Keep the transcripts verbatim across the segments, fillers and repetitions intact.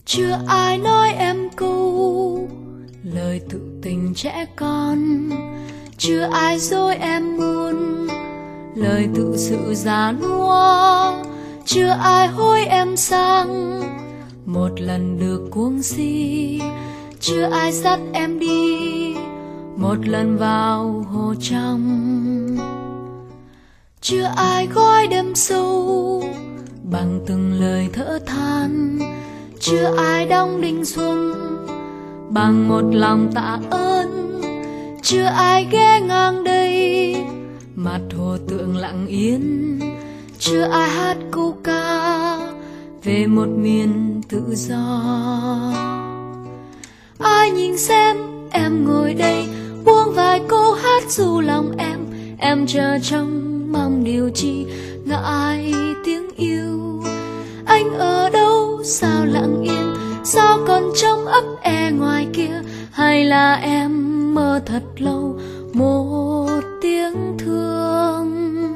Chưa ai nói em câu lời tự tình trẻ con, chưa ai dối em muôn lời tự sự già nua, chưa ai hối em sang một lần được cuồng si, chưa ai dắt em đi một lần vào hồ trong, chưa ai gói đêm sâu bằng từng lời thở than, chưa ai đong đinh xuân bằng một lòng tạ ơn, chưa ai ghé ngang đây mặt hồ tượng lặng yên, chưa ai hát câu ca về một miền tự do. Ai nhìn xem em ngồi đây buông vài câu hát dù lòng em, em chờ trông mong điều chi ngại tiếng yêu. Anh ở đâu sao lặng yên, sao còn trông ấp e ngoài kia, hay là em mơ thật lâu một tiếng thương.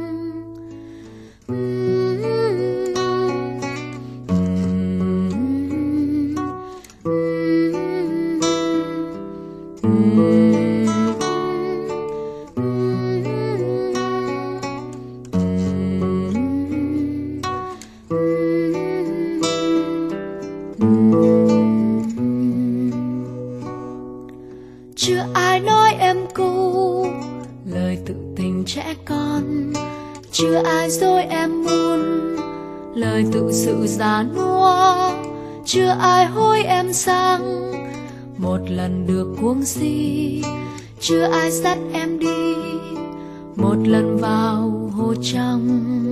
Chưa ai nói em câu lời tự tình trẻ con, chưa ai dối em muôn lời tự sự già nua, chưa ai hối em sang một lần được cuồng si, chưa ai dắt em đi một lần vào hồ trong,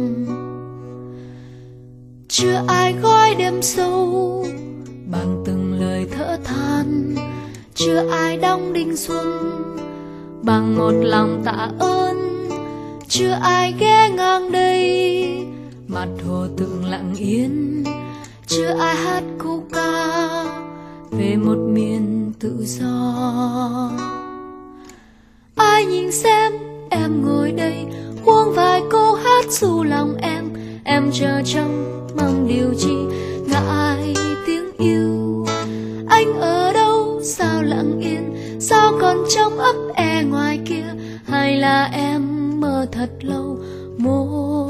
chưa ai gói đêm sâu bằng từng lời thở than, chưa ai đong đinh xuân bằng một lòng tạ ơn, chưa ai ghé ngang đây mặt hồ tượng lặng yên, chưa ai hát câu ca về một miền tự do. Ai nhìn xem em ngồi đây buông vài câu hát dù lòng em, em chờ trông mong điều chi ngại tiếng yêu. Anh ở đâu sao lặng yên, sao còn trông ấp e ngoài kia, hay là em mơ thật lâu một